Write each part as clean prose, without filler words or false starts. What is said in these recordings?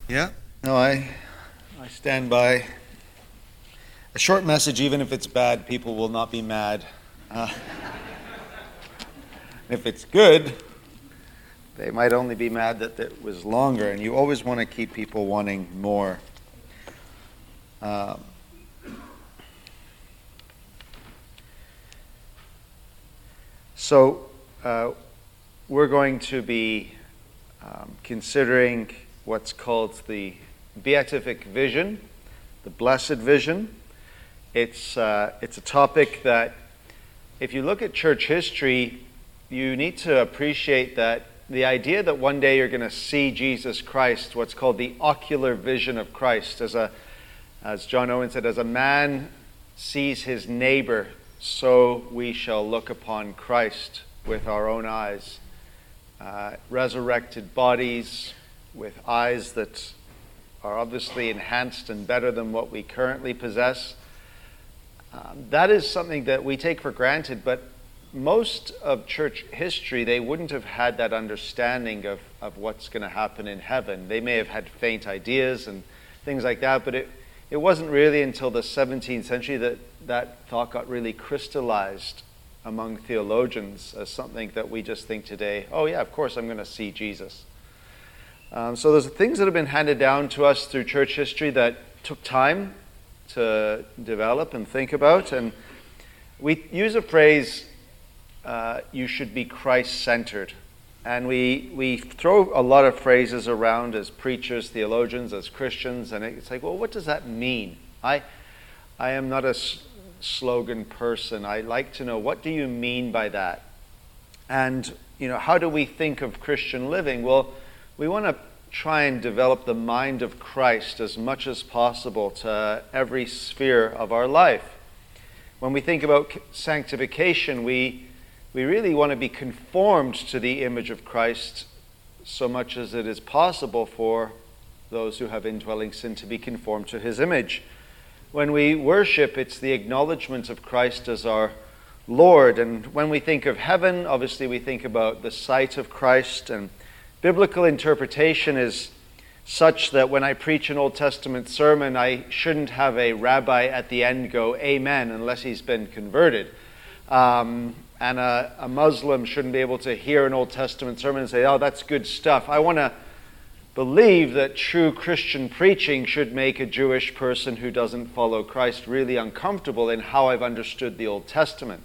Yeah, no, I stand by. A short message, even if it's bad, people will not be mad. If it's good, they might only be mad that it was longer, and you always want to keep people wanting more. So we're going to be considering what's called the beatific vision, the blessed vision. It's a topic that, if you look at church history, you need to appreciate that the idea that one day you're going to see Jesus Christ, what's called the ocular vision of Christ, as John Owen said, as a man sees his neighbor, so we shall look upon Christ with our own eyes. Resurrected bodies with eyes that are obviously enhanced and better than what we currently possess. That is something that we take for granted, but most of church history, they wouldn't have had that understanding of what's going to happen in heaven. They may have had faint ideas and things like that, but it wasn't really until the 17th century that thought got really crystallized among theologians as something that we just think today, oh yeah, of course I'm going to see Jesus. So there's things that have been handed down to us through church history that took time to develop and think about. And we use a phrase, you should be Christ-centered. And we throw a lot of phrases around as preachers, theologians, as Christians, and it's like, well, what does that mean? I am not a slogan person. I like to know, what do you mean by that? And, how do we think of Christian living? Well, we want to try and develop the mind of Christ as much as possible to every sphere of our life. When we think about sanctification, we really want to be conformed to the image of Christ so much as it is possible for those who have indwelling sin to be conformed to his image. When we worship, it's the acknowledgement of Christ as our Lord. And when we think of heaven, obviously we think about the sight of Christ. And biblical interpretation is such that when I preach an Old Testament sermon, I shouldn't have a rabbi at the end go, amen, unless he's been converted. And a Muslim shouldn't be able to hear an Old Testament sermon and say, oh, that's good stuff. I want to believe that true Christian preaching should make a Jewish person who doesn't follow Christ really uncomfortable in how I've understood the Old Testament.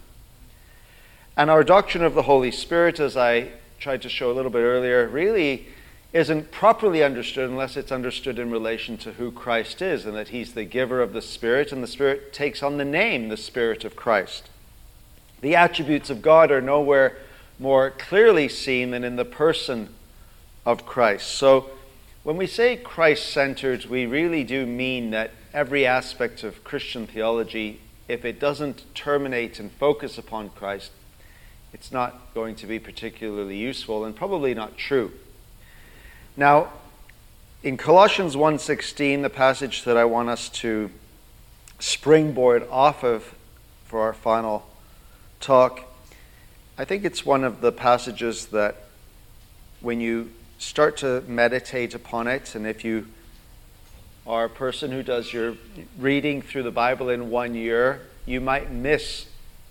And our doctrine of the Holy Spirit, as I tried to show a little bit earlier, really isn't properly understood unless it's understood in relation to who Christ is, and that he's the giver of the Spirit, and the Spirit takes on the name, the Spirit of Christ. The attributes of God are nowhere more clearly seen than in the person of Christ. So when we say Christ-centered, we really do mean that every aspect of Christian theology, if it doesn't terminate and focus upon Christ, it's not going to be particularly useful and probably not true. Now, in Colossians 1:16, the passage that I want us to springboard off of for our final talk, I think it's one of the passages that when you start to meditate upon it, and if you are a person who does your reading through the Bible in 1 year, you might miss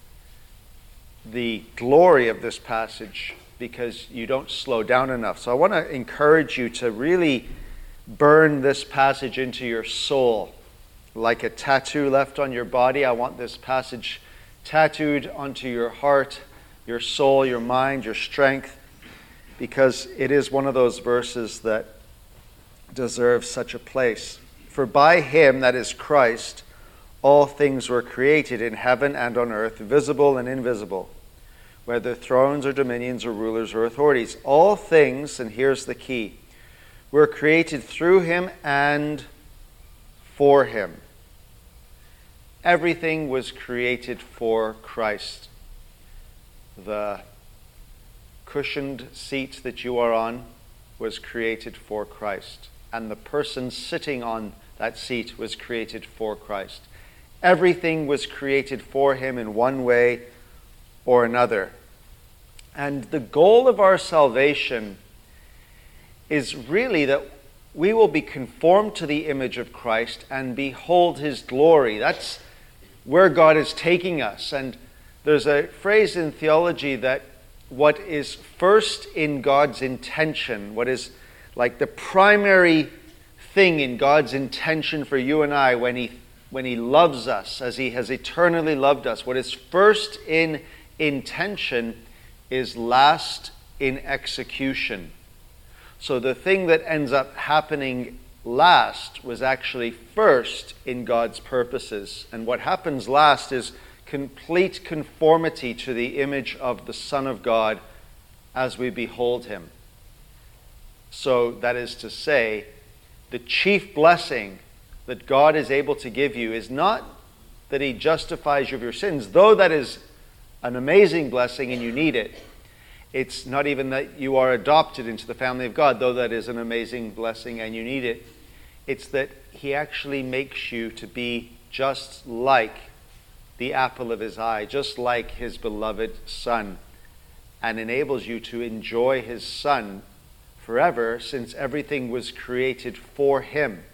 the glory of this passage because you don't slow down enough. So I want to encourage you to really burn this passage into your soul. Like a tattoo left on your body, I want this passage tattooed onto your heart, your soul, your mind, your strength, because it is one of those verses that deserves such a place. For by him, that is Christ, all things were created in heaven and on earth, visible and invisible, whether thrones or dominions or rulers or authorities. All things, and here's the key, were created through him and for him. Everything was created for Christ. The cushioned seat that you are on was created for Christ. And the person sitting on that seat was created for Christ. Everything was created for him in one way or another. And the goal of our salvation is really that we will be conformed to the image of Christ and behold his glory. That's where God is taking us. And there's a phrase in theology that what is first in God's intention, what is like the primary thing in God's intention for you and I when he loves us as he has eternally loved us, what is first in intention is last in execution. So the thing that ends up happening last was actually first in God's purposes. And what happens last is complete conformity to the image of the Son of God as we behold him. So that is to say, the chief blessing that God is able to give you is not that he justifies you of your sins, though that is an amazing blessing and you need it. It's not even that you are adopted into the family of God, though that is an amazing blessing and you need it. It's that he actually makes you to be just like the apple of his eye, just like his beloved Son, and enables you to enjoy his Son forever, since everything was created for him.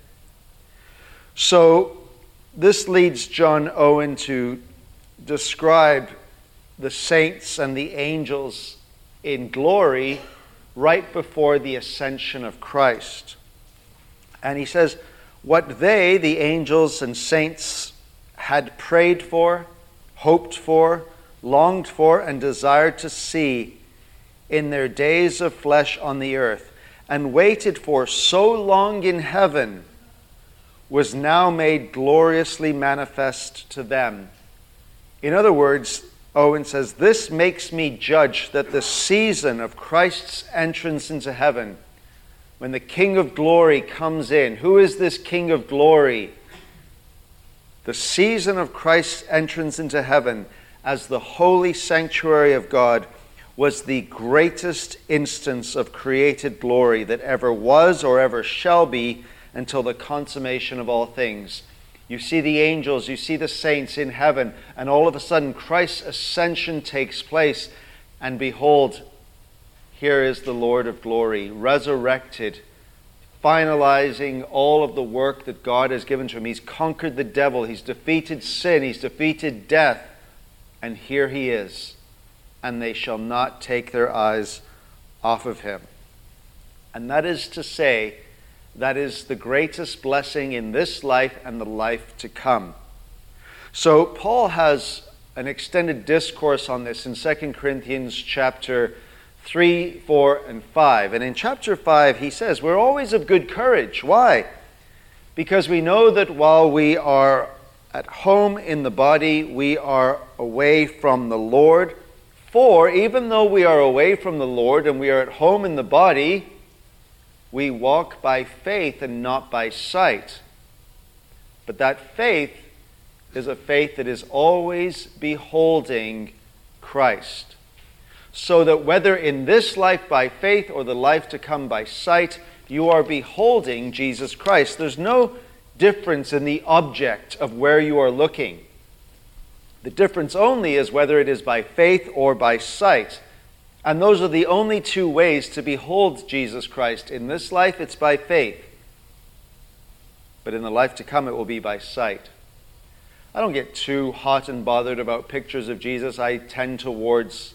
So this leads John Owen to describe the saints and the angels in glory right before the ascension of Christ. And he says, what they, the angels and saints, had prayed for, hoped for, longed for, and desired to see in their days of flesh on the earth, and waited for so long in heaven, was now made gloriously manifest to them. In other words, Owen says, this makes me judge that the season of Christ's entrance into heaven, when the King of Glory comes in. Who is this King of Glory? The season of Christ's entrance into heaven as the holy sanctuary of God was the greatest instance of created glory that ever was or ever shall be until the consummation of all things. You see the angels, you see the saints in heaven, and all of a sudden Christ's ascension takes place, and behold, here is the Lord of glory, resurrected, finalizing all of the work that God has given to him. He's conquered the devil, he's defeated sin, he's defeated death, and here he is, and they shall not take their eyes off of him. And that is to say, that is the greatest blessing in this life and the life to come. So Paul has an extended discourse on this in 2 Corinthians chapter 3, 4, and 5. And in chapter 5 he says, we're always of good courage. Why? Because we know that while we are at home in the body, we are away from the Lord. For even though we are away from the Lord and we are at home in the body, we walk by faith and not by sight. But that faith is a faith that is always beholding Christ. So that whether in this life by faith or the life to come by sight, you are beholding Jesus Christ. There's no difference in the object of where you are looking. The difference only is whether it is by faith or by sight. And those are the only two ways to behold Jesus Christ. In this life, it's by faith. But in the life to come, it will be by sight. I don't get too hot and bothered about pictures of Jesus. I tend towards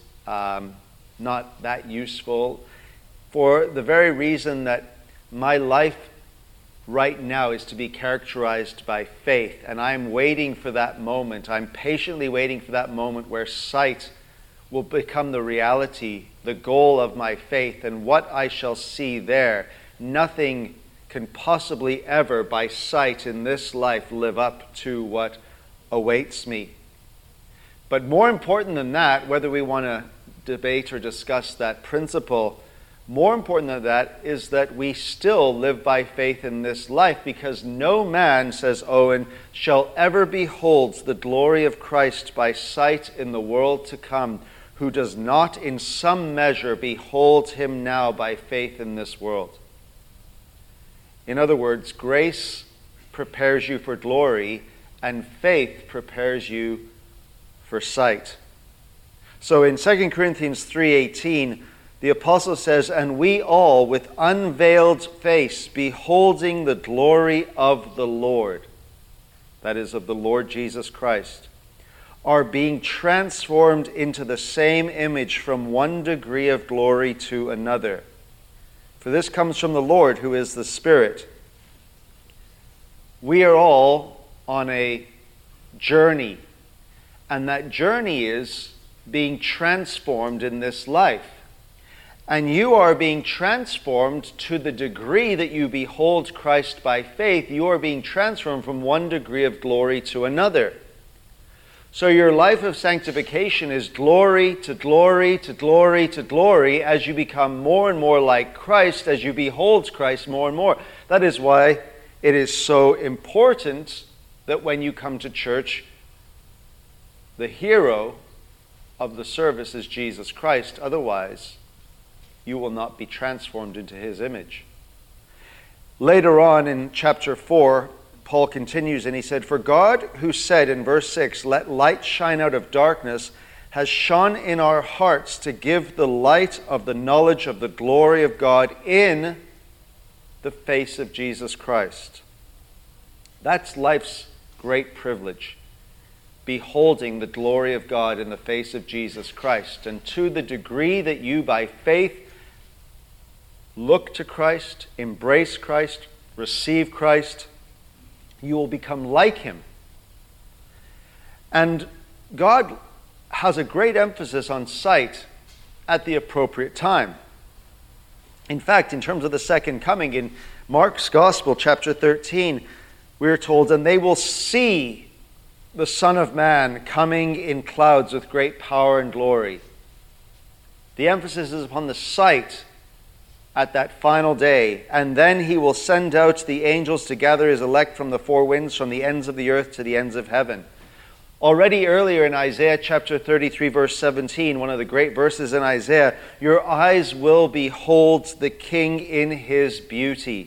not that useful, for the very reason that my life right now is to be characterized by faith. And I'm waiting for that moment. I'm patiently waiting for that moment where sight will become the reality, the goal of my faith, and what I shall see there. Nothing can possibly ever, by sight in this life, live up to what awaits me. But more important than that, whether we want to debate or discuss that principle, more important than that is that we still live by faith in this life, because no man, says Owen, shall ever behold the glory of Christ by sight in the world to come, who does not in some measure behold him now by faith in this world. In other words, grace prepares you for glory, and faith prepares you for sight. So in 2 Corinthians 3:18, the apostle says, "And we all, with unveiled face, beholding the glory of the Lord," that is, of the Lord Jesus Christ, "are being transformed into the same image from one degree of glory to another. For this comes from the Lord, who is the Spirit." We are all on a journey, and that journey is being transformed in this life. And you are being transformed to the degree that you behold Christ by faith. You are being transformed from one degree of glory to another. So your life of sanctification is glory to glory to glory to glory as you become more and more like Christ, as you behold Christ more and more. That is why it is so important that when you come to church, the hero of the service is Jesus Christ. Otherwise, you will not be transformed into his image. Later on in chapter 4, Paul continues and he said, "For God, who said in verse 6, 'Let light shine out of darkness,' has shone in our hearts to give the light of the knowledge of the glory of God in the face of Jesus Christ." That's life's great privilege, beholding the glory of God in the face of Jesus Christ. And to the degree that you, by faith, look to Christ, embrace Christ, receive Christ, you will become like him. And God has a great emphasis on sight at the appropriate time. In fact, in terms of the second coming, in Mark's Gospel, chapter 13, we are told, "And they will see the Son of Man coming in clouds with great power and glory." The emphasis is upon the sight at that final day. "And then he will send out the angels to gather his elect from the four winds, from the ends of the earth to the ends of heaven." Already earlier in Isaiah chapter 33, verse 17, one of the great verses in Isaiah, "Your eyes will behold the King in his beauty."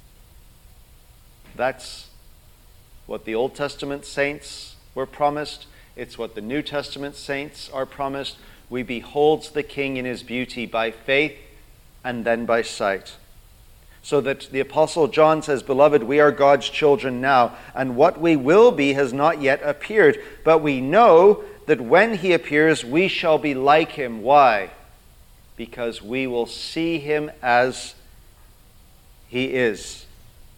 That's what the Old Testament saints were promised. It's what the New Testament saints are promised. We behold the King in his beauty by faith and then by sight. So that the Apostle John says, "Beloved, we are God's children now, and what we will be has not yet appeared. But we know that when he appears, we shall be like him." Why? Because we will see him as he is.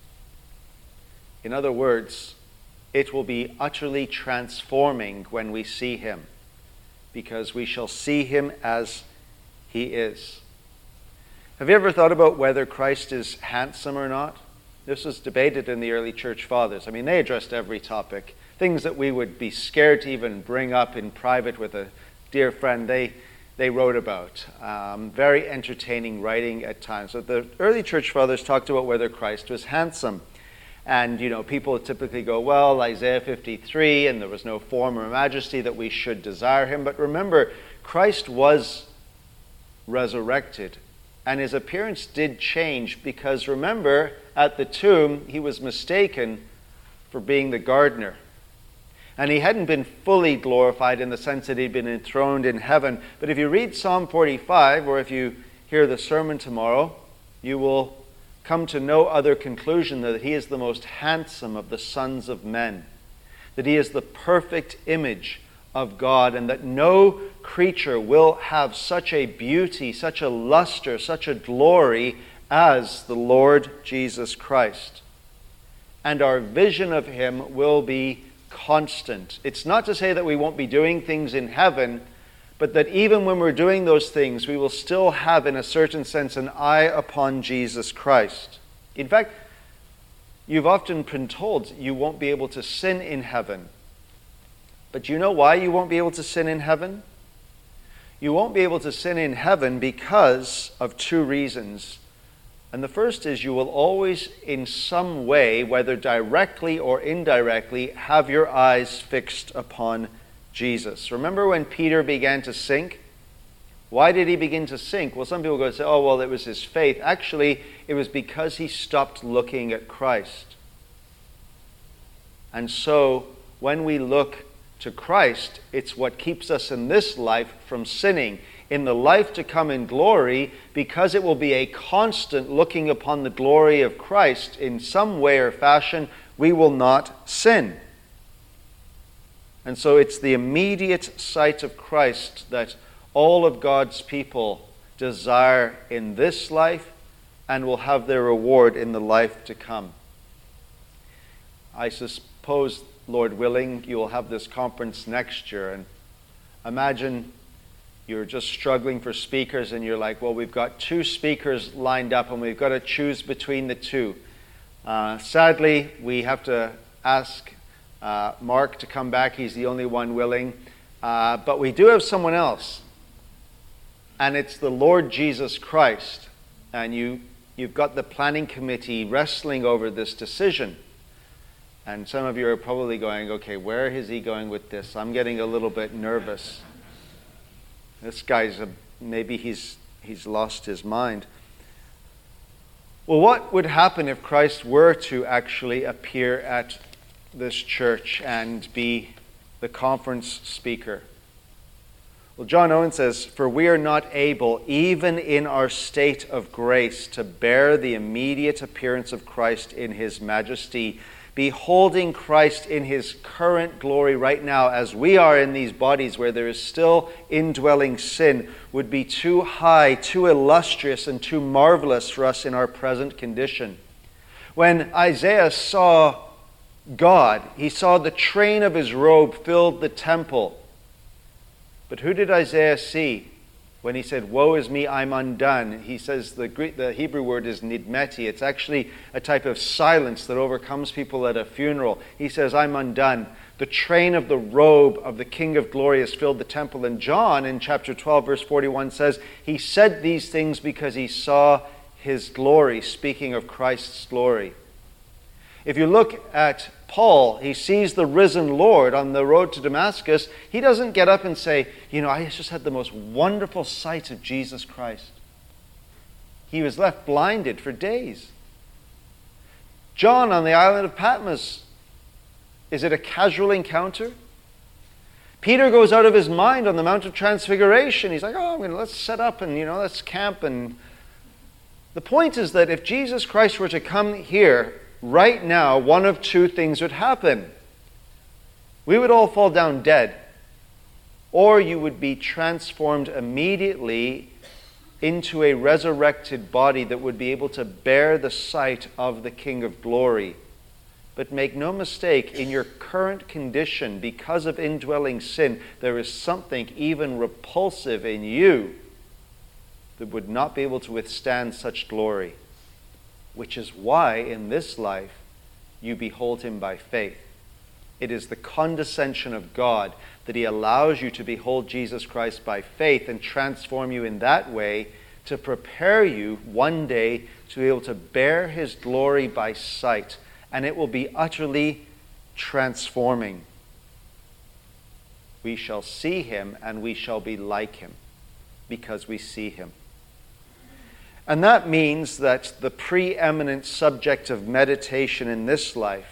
In other words, it will be utterly transforming when we see him, because we shall see him as he is. Have you ever thought about whether Christ is handsome or not? This was debated in the early church fathers. I mean, they addressed every topic. Things that we would be scared to even bring up in private with a dear friend, they wrote about. Very entertaining writing at times. But the early church fathers talked about whether Christ was handsome. And, people typically go, well, Isaiah 53, and there was no form or majesty that we should desire him. But remember, Christ was resurrected. And his appearance did change because, remember, at the tomb, he was mistaken for being the gardener. And he hadn't been fully glorified in the sense that he'd been enthroned in heaven. But if you read Psalm 45, or if you hear the sermon tomorrow, you will come to no other conclusion than that he is the most handsome of the sons of men, that he is the perfect image of God, and that no creature will have such a beauty, such a luster, such a glory as the Lord Jesus Christ. And our vision of him will be constant. It's not to say that we won't be doing things in heaven, but that even when we're doing those things, we will still have, in a certain sense, an eye upon Jesus Christ. In fact, you've often been told you won't be able to sin in heaven. But do you know why you won't be able to sin in heaven? You won't be able to sin in heaven because of two reasons. And the first is you will always, in some way, whether directly or indirectly, have your eyes fixed upon Jesus. Remember when Peter began to sink? Why did he begin to sink? Well, some people go say, oh, well, it was his faith. Actually, it was because he stopped looking at Christ. And so, when we look to Christ, it's what keeps us in this life from sinning. in the life to come in glory, because it will be a constant looking upon the glory of Christ in some way or fashion, we will not sin. And so it's the immediate sight of Christ that all of God's people desire in this life and will have their reward in the life to come. I suppose, Lord willing, you will have this conference next year, and imagine you're just struggling for speakers and you're like, well, we've got 2 speakers lined up and we've got to choose between the 2. Sadly, we have to ask Mark to come back. He's the only one willing. But we do have someone else, and it's the Lord Jesus Christ. And you've got the planning committee wrestling over this decision. And some of you are probably going, okay, where is he going with this? I'm getting a little bit nervous. This guy's, maybe he's lost his mind. Well, what would happen if Christ were to actually appear at this church and be the conference speaker? Well, John Owen says, "For we are not able, even in our state of grace, to bear the immediate appearance of Christ in his majesty. Beholding Christ in his current glory right now, as we are in these bodies where there is still indwelling sin, would be too high, too illustrious, and too marvelous for us in our present condition." When Isaiah saw God, he saw the train of his robe filled the temple. But who did Isaiah see when he said, "Woe is me, I'm undone"? He says the Hebrew word is nidmeti. It's actually a type of silence that overcomes people at a funeral. He says, "I'm undone. The train of the robe of the King of Glory has filled the temple." And John, in chapter 12, verse 41, says, he said these things because he saw his glory, speaking of Christ's glory. If you look at Paul, he sees the risen Lord on the road to Damascus. He doesn't get up and say, I just had the most wonderful sight of Jesus Christ. He was left blinded for days. John on the island of Patmos, is it a casual encounter? Peter goes out of his mind on the Mount of Transfiguration. He's like, let's set up and, let's camp. And the point is that if Jesus Christ were to come here right now, one of 2 things would happen. We would all fall down dead, or you would be transformed immediately into a resurrected body that would be able to bear the sight of the King of Glory. But make no mistake, in your current condition, because of indwelling sin, there is something even repulsive in you that would not be able to withstand such glory. Which is why in this life you behold him by faith. It is the condescension of God that he allows you to behold Jesus Christ by faith and transform you in that way to prepare you one day to be able to bear his glory by sight. And it will be utterly transforming. We shall see him and we shall be like him because we see him. And that means that the preeminent subject of meditation in this life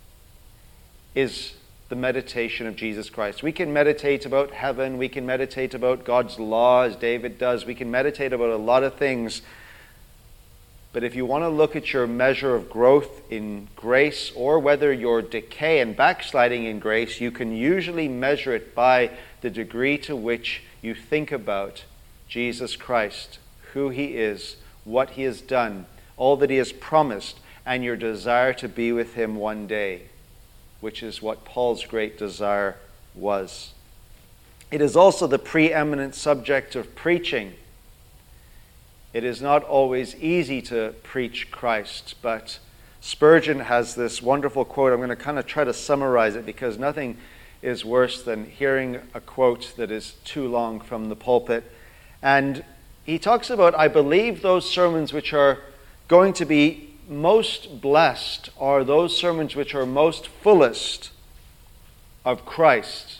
is the meditation of Jesus Christ. We can meditate about heaven. We can meditate about God's law, as David does. We can meditate about a lot of things. But if you want to look at your measure of growth in grace, or whether your decay and backsliding in grace, you can usually measure it by the degree to which you think about Jesus Christ, who he is, what he has done, all that he has promised, and your desire to be with him one day, which is what Paul's great desire was. It is also the preeminent subject of preaching. It is not always easy to preach Christ, but Spurgeon has this wonderful quote. I'm going to kind of try to summarize it because nothing is worse than hearing a quote that is too long from the pulpit. And he talks about, I believe those sermons which are going to be most blessed are those sermons which are most fullest of Christ.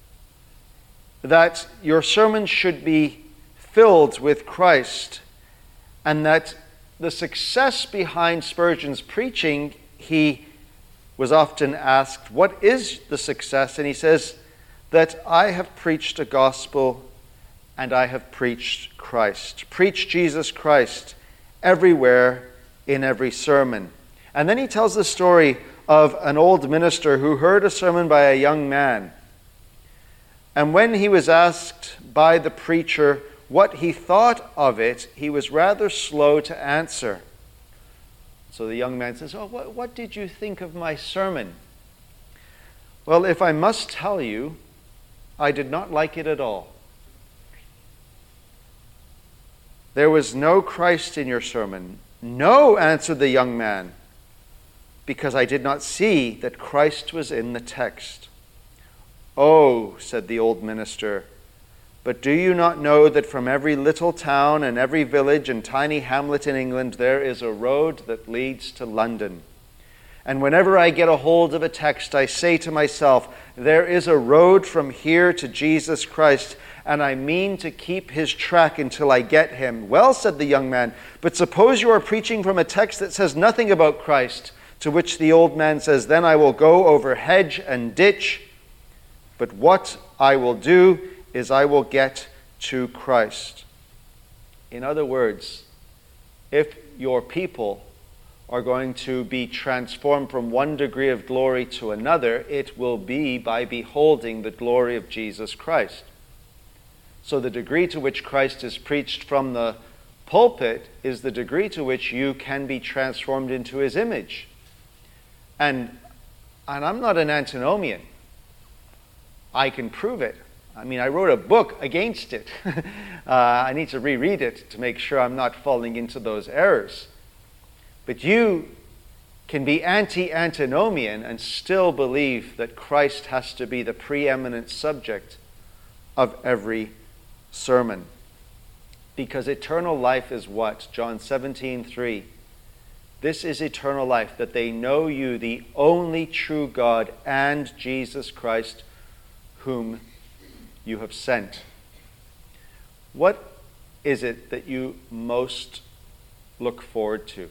That your sermons should be filled with Christ, and that the success behind Spurgeon's preaching, he was often asked, what is the success? And he says that I have preached a gospel and I have preached Christ. Preach Jesus Christ everywhere in every sermon. And then he tells the story of an old minister who heard a sermon by a young man. And when he was asked by the preacher what he thought of it, he was rather slow to answer. So the young man says, what did you think of my sermon? Well, if I must tell you, I did not like it at all. There was no Christ in your sermon. No, answered the young man, because I did not see that Christ was in the text. Oh, said the old minister, but do you not know that from every little town and every village and tiny hamlet in England there is a road that leads to London? And whenever I get a hold of a text, I say to myself, there is a road from here to Jesus Christ, and I mean to keep his track until I get him. Well, said the young man, but suppose you are preaching from a text that says nothing about Christ, to which the old man says, then I will go over hedge and ditch, but what I will do is I will get to Christ. In other words, if your people are going to be transformed from one degree of glory to another, it will be by beholding the glory of Jesus Christ. So the degree to which Christ is preached from the pulpit is the degree to which you can be transformed into his image. And I'm not an antinomian. I can prove it. I mean, I wrote a book against it. I need to reread it to make sure I'm not falling into those errors. But you can be anti-antinomian and still believe that Christ has to be the preeminent subject of every sermon. Because eternal life is what? John 17:3. This is eternal life, that they know you, the only true God, and Jesus Christ, whom you have sent. What is it that you most look forward to?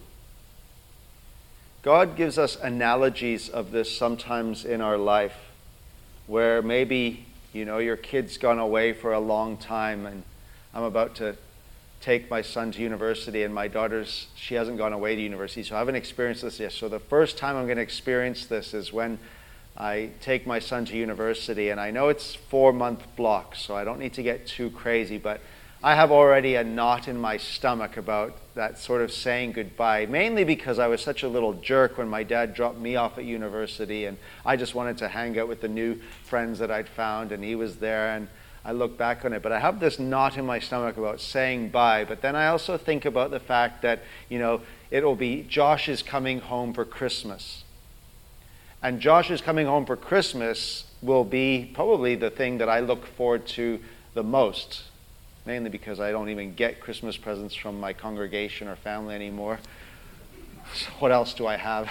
God gives us analogies of this sometimes in our life, where maybe, your kid's gone away for a long time, and I'm about to take my son to university, and my daughter's, she hasn't gone away to university, so I haven't experienced this yet. So the first time I'm going to experience this is when I take my son to university, and I know it's 4-month blocks, so I don't need to get too crazy, but I have already a knot in my stomach about that sort of saying goodbye, mainly because I was such a little jerk when my dad dropped me off at university, and I just wanted to hang out with the new friends that I'd found, and he was there, and I look back on it. But I have this knot in my stomach about saying bye, but then I also think about the fact that, it'll be Josh is coming home for Christmas. And Josh is coming home for Christmas will be probably the thing that I look forward to the most, mainly because I don't even get Christmas presents from my congregation or family anymore. So what else do I have?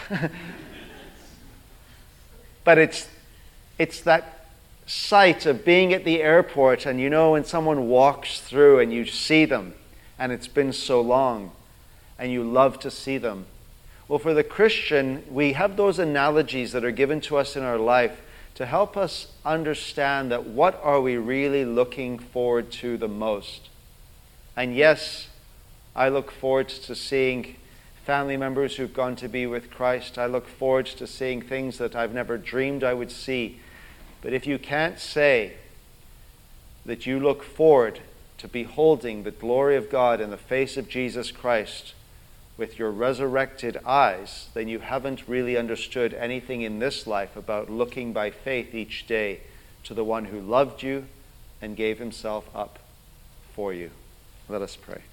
But it's that sight of being at the airport, and when someone walks through and you see them, and it's been so long, and you love to see them. Well, for the Christian, we have those analogies that are given to us in our life to help us understand that what are we really looking forward to the most. And yes, I look forward to seeing family members who've gone to be with Christ. I look forward to seeing things that I've never dreamed I would see. But if you can't say that you look forward to beholding the glory of God in the face of Jesus Christ with your resurrected eyes, then you haven't really understood anything in this life about looking by faith each day to the one who loved you and gave himself up for you. Let us pray.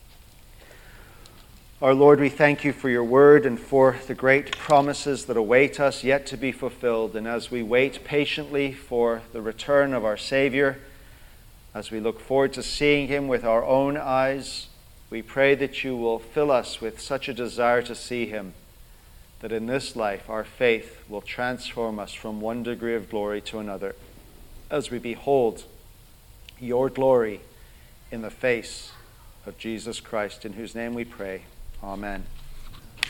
Our Lord, we thank you for your word and for the great promises that await us yet to be fulfilled. And as we wait patiently for the return of our Savior, as we look forward to seeing him with our own eyes, we pray that you will fill us with such a desire to see him, that in this life our faith will transform us from one degree of glory to another, as we behold your glory in the face of Jesus Christ, in whose name we pray. Amen.